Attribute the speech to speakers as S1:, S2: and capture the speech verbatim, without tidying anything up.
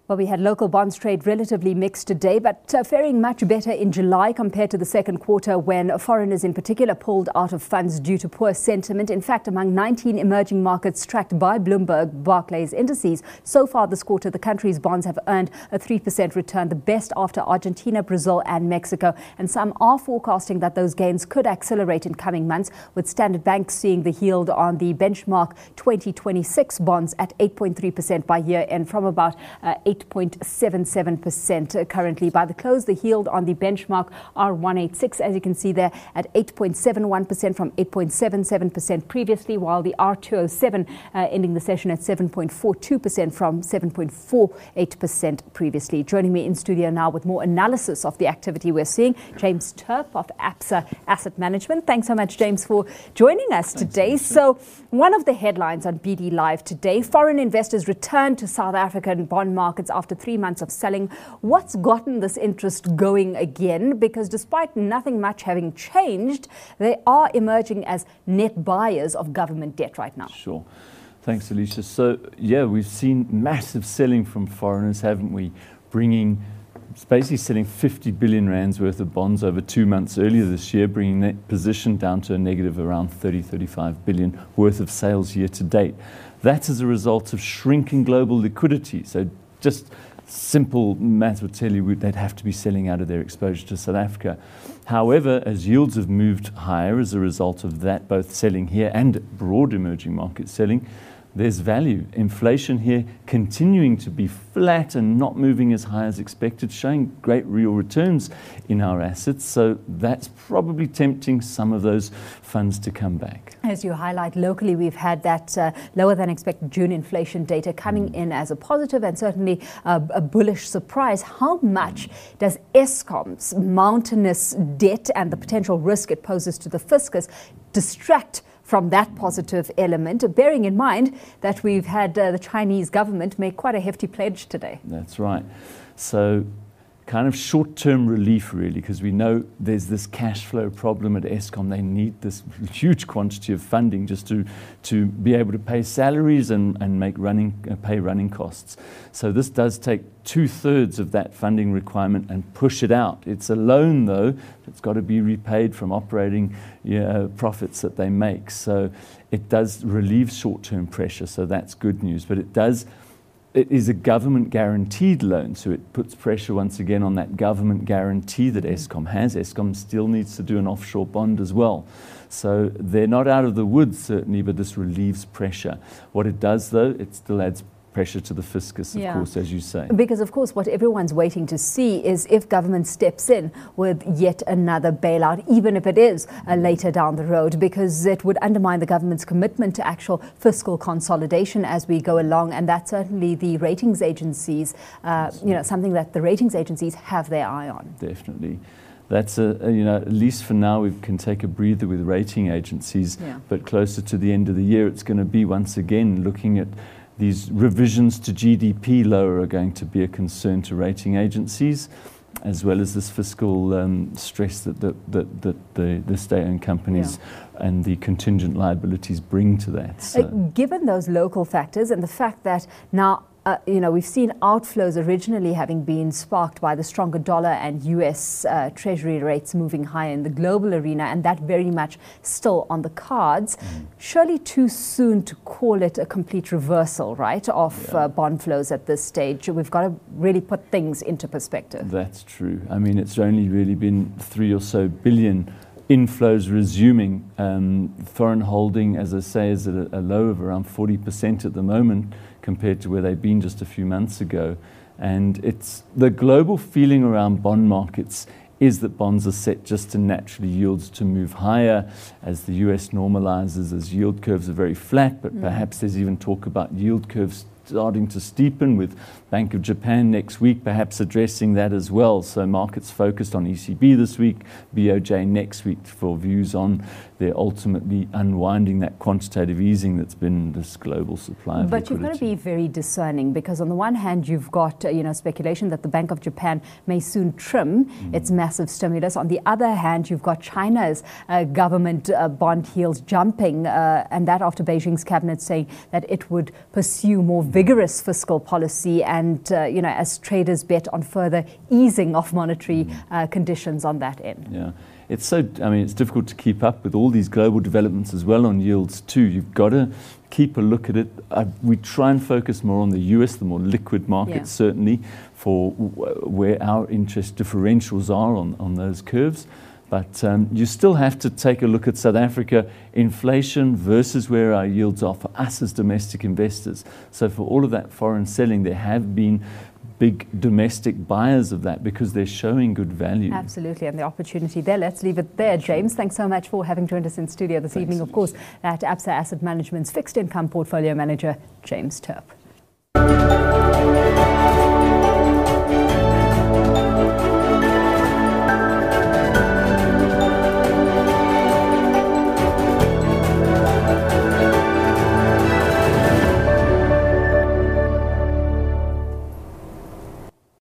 S1: Well, we had local bonds trade relatively mixed today, but uh, faring much better in July compared to the second quarter when foreigners in particular pulled out of funds due to poor sentiment. In fact, among nineteen emerging markets tracked by Bloomberg Barclays indices, so far this quarter, the country's bonds have earned a three percent return, the best after Argentina, Brazil and Mexico. And some are forecasting that those gains could accelerate in coming months, with Standard Bank seeing the yield on the benchmark twenty twenty-six bonds at eight point three percent by year end from about uh, eight point seven seven percent currently. By the close, the yield on the benchmark R one eighty-six, as you can see there, at eight point seven one percent from eight point seven seven percent previously, while the R two oh seven uh, ending the session at seven point four two percent from seven point four eight percent previously. Joining me in studio now with more analysis of the activity we're seeing, James Turp of Absa Asset Management. Thanks so much, James, for joining us
S2: Thanks,
S1: today.
S2: Lisa.
S1: So, one of the headlines on B D Live today, foreign investors return to South African bond markets after three months of selling. What's gotten this interest going again? Because despite nothing much having changed, they are emerging as net buyers of government debt right now.
S2: Sure. Thanks, Alicia. So, yeah, we've seen massive selling from foreigners, haven't we? Bringing, it's basically selling fifty billion rands worth of bonds over two months earlier this year, bringing that position down to a negative around thirty, thirty-five billion worth of sales year to date. That's as a result of shrinking global liquidity. So, just simple math would tell you they'd have to be selling out of their exposure to South Africa. However, as yields have moved higher as a result of that, both selling here and broad emerging market selling, there's value. Inflation here continuing to be flat and not moving as high as expected, showing great real returns in our assets. So that's probably tempting some of those funds to come back.
S1: As you highlight, locally we've had that uh, lower than expected June inflation data coming mm. in as a positive and certainly uh, a bullish surprise. How much mm. does Eskom's mountainous debt and the potential risk it poses to the fiscus distract from that positive element, bearing in mind that we've had uh, the Chinese government make quite a hefty pledge today?
S2: That's right. So kind of short-term relief, really, because we know there's this cash flow problem at Eskom. They need this huge quantity of funding just to, to be able to pay salaries and, and make running, uh, pay running costs. So this does take two-thirds of that funding requirement and push it out. It's a loan, though. It's got to be repaid from operating yeah, profits that they make. So it does relieve short-term pressure, so that's good news. But it does It is a government guaranteed loan, so it puts pressure once again on that government guarantee that Eskom has. Eskom still needs to do an offshore bond as well. So they're not out of the woods, certainly, but this relieves pressure. What it does, though, it still adds pressure to the fiscus, of
S1: yeah.
S2: course, as you say.
S1: Because, of course, what everyone's waiting to see is if government steps in with yet another bailout, even if it is uh, later down the road, because it would undermine the government's commitment to actual fiscal consolidation as we go along. And that's certainly the ratings agencies, uh, you know, something that the ratings agencies have their eye on.
S2: Definitely. That's, a, a, you know, at least for now, we can take a breather with rating agencies.
S1: Yeah.
S2: But closer to the end of the year, it's going to be, once again, looking at these revisions to G D P lower are going to be a concern to rating agencies, as well as this fiscal um, stress that the, that, that the, the state-owned companies yeah. and the contingent liabilities bring to that. So.
S1: Uh, given those local factors and the fact that now, Uh, you know, we've seen outflows originally having been sparked by the stronger dollar and U S uh, Treasury rates moving higher in the global arena, and that very much still on the cards. Mm. Surely too soon to call it a complete reversal, right, of yeah. uh, bond flows at this stage. We've got to really put things into perspective.
S2: That's true. I mean, it's only really been three or so billion inflows resuming. Um, foreign holding, as I say, is at a, a low of around forty percent at the moment, compared to where they've been just a few months ago. And it's the global feeling around bond markets is that bonds are set just to naturally yields to move higher as the U S normalizes, as yield curves are very flat, but mm. perhaps there's even talk about yield curves starting to steepen, with Bank of Japan next week perhaps addressing that as well. So markets focused on E C B this week, B O J next week for views on they're ultimately unwinding that quantitative easing that's been this global supply of
S1: But liquidity. You've got to be very discerning, because on the one hand you've got uh, you know speculation that the Bank of Japan may soon trim mm. its massive stimulus. On the other hand, you've got China's uh, government uh, bond yields jumping, uh, and that after Beijing's cabinet saying that it would pursue more vigorous fiscal policy, and uh, you know as traders bet on further easing of monetary mm. uh, conditions on that end.
S2: Yeah. It's so, I mean, it's difficult to keep up with all these global developments as well on yields too. You've got to keep a look at it. I, we try and focus more on the U S, the more liquid markets, yeah. certainly, for w- where our interest differentials are on, on those curves. But um, you still have to take a look at South Africa, inflation versus where our yields are for us as domestic investors. So for all of that foreign selling, there have been big domestic buyers of that because they're showing good value.
S1: Absolutely, and the opportunity there. Let's leave it there. James, thanks so much for having joined us in studio this
S2: Thanks.
S1: evening. Of course, at Absa Asset Management's fixed income portfolio manager, James Terp.